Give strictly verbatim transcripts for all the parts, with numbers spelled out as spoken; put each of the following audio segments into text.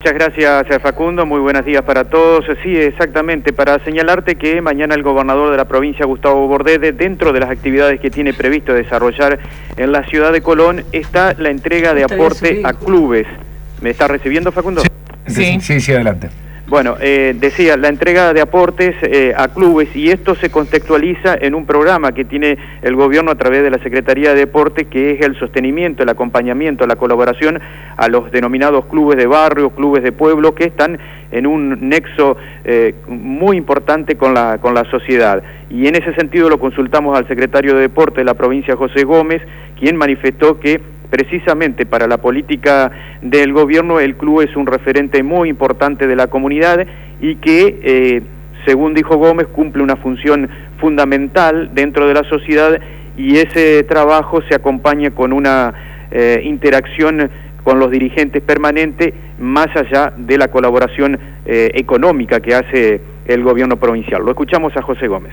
Muchas gracias, Facundo. Muy buenos días para todos. Sí, exactamente, para señalarte que mañana el gobernador de la provincia, Gustavo Bordete, dentro de las actividades que tiene previsto desarrollar en la ciudad de Colón, está la entrega de aporte a clubes. ¿Me está recibiendo, Facundo? Sí, sí, sí, adelante. Bueno, eh, decía, la entrega de aportes eh, a clubes, y esto se contextualiza en un programa que tiene el gobierno a través de la Secretaría de Deporte, que es el sostenimiento, el acompañamiento, la colaboración a los denominados clubes de barrio, clubes de pueblo, que están en un nexo eh, muy importante con la, con la sociedad. Y en ese sentido lo consultamos al secretario de Deporte de la provincia, José Gómez, quien manifestó que precisamente para la política del gobierno el club es un referente muy importante de la comunidad y que, eh, según dijo Gómez, cumple una función fundamental dentro de la sociedad, y ese trabajo se acompaña con una eh, interacción con los dirigentes permanente, más allá de la colaboración eh, económica que hace el gobierno provincial. Lo escuchamos a José Gómez.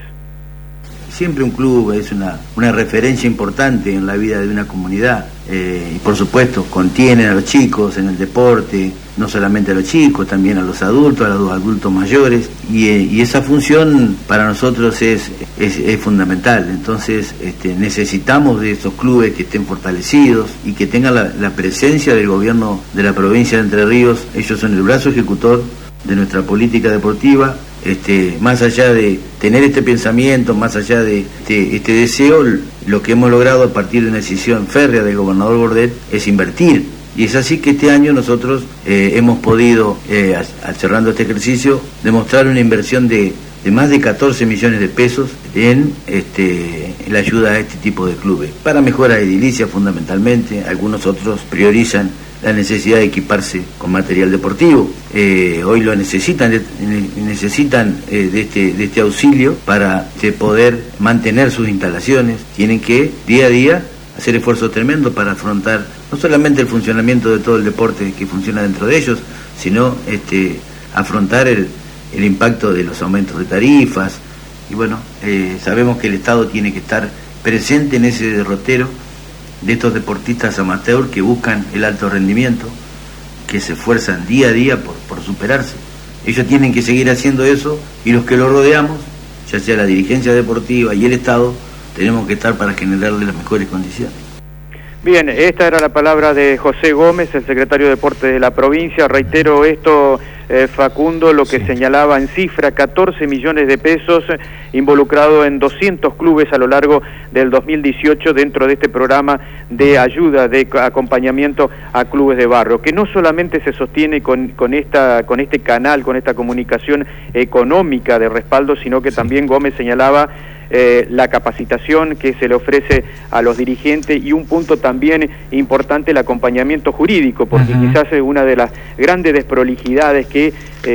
Siempre un club es una, una referencia importante en la vida de una comunidad, eh, y por supuesto contienen a los chicos en el deporte, no solamente a los chicos, también a los adultos, a los adultos mayores, y, eh, y esa función para nosotros es, es, es fundamental. Entonces este, necesitamos de estos clubes que estén fortalecidos y que tengan la, la presencia del gobierno de la provincia de Entre Ríos. Ellos son el brazo ejecutor de nuestra política deportiva. Este, más allá de tener este pensamiento, más allá de este, este deseo, lo que hemos logrado a partir de una decisión férrea del gobernador Bordete es invertir. Y es así que este año nosotros eh, hemos podido, eh, cerrando este ejercicio, demostrar una inversión de, de más de catorce millones de pesos en, este, en la ayuda a este tipo de clubes. Para mejoras edilicias fundamentalmente, algunos otros priorizan la necesidad de equiparse con material deportivo. Eh, hoy lo necesitan, necesitan eh, de, este, de este auxilio para de poder mantener sus instalaciones. Tienen que día a día hacer esfuerzos tremendos para afrontar no solamente el funcionamiento de todo el deporte que funciona dentro de ellos, sino este, afrontar el, el impacto de los aumentos de tarifas. Y bueno, eh, sabemos que el Estado tiene que estar presente en ese derrotero de estos deportistas amateur que buscan el alto rendimiento, que se esfuerzan día a día por, por superarse. Ellos tienen que seguir haciendo eso, y los que los rodeamos, ya sea la dirigencia deportiva y el Estado, tenemos que estar para generarle las mejores condiciones. Bien, esta era la palabra de José Gómez, el secretario de Deporte de la provincia. Reitero esto, eh, Facundo, lo que sí señalaba en cifra, catorce millones de pesos involucrados en doscientos clubes a lo largo del dos mil dieciocho dentro de este programa de ayuda, de acompañamiento a clubes de barrio, que no solamente se sostiene con, con, esta, con este canal, con esta comunicación económica de respaldo, sino que sí también Gómez señalaba Eh, la capacitación que se le ofrece a los dirigentes, y un punto también importante, el acompañamiento jurídico, porque uh-huh. quizás una de las grandes desprolijidades que eh,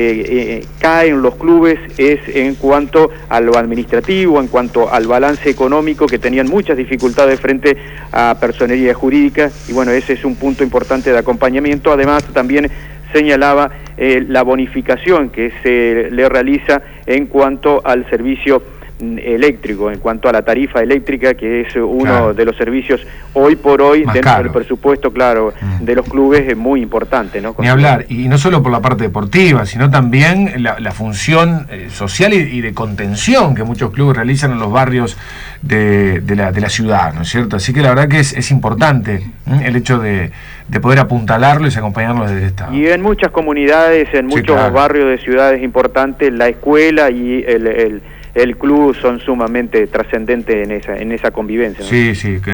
eh, caen en los clubes es en cuanto a lo administrativo, en cuanto al balance económico, que tenían muchas dificultades frente a personería jurídica, y bueno, ese es un punto importante de acompañamiento. Además, también señalaba eh, la bonificación que se le realiza en cuanto al servicio eléctrico, en cuanto a la tarifa eléctrica, que es uno claro. de los servicios hoy por hoy más dentro caro. del presupuesto, claro, mm. de los clubes, es muy importante, ¿no? Ni hablar, y no solo por la parte deportiva, sino también la, la función eh, social y, y de contención que muchos clubes realizan en los barrios de, de, la, de la ciudad, ¿no es cierto? Así que la verdad que es, es importante ¿eh? el hecho de, de poder apuntalarlos y acompañarlos desde el Estado. Y en muchas comunidades, en muchos sí, claro. barrios de ciudades importantes, la escuela y el, el el club son sumamente trascendentes en esa en esa convivencia, ¿no? Sí, sí.